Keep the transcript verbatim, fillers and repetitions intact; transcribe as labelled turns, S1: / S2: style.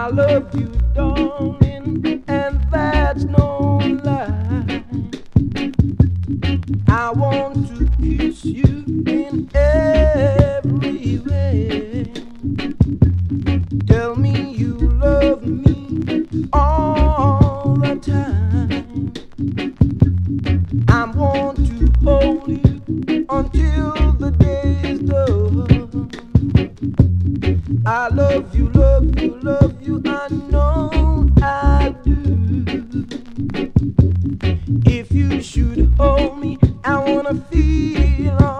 S1: I love you, darling, and that's no lie. I want to kiss you in every way. Tell me you love me all the time. I want to hold you until the day is done. I love you, love you, love you, I know I do. If you should hold me, I wanna feel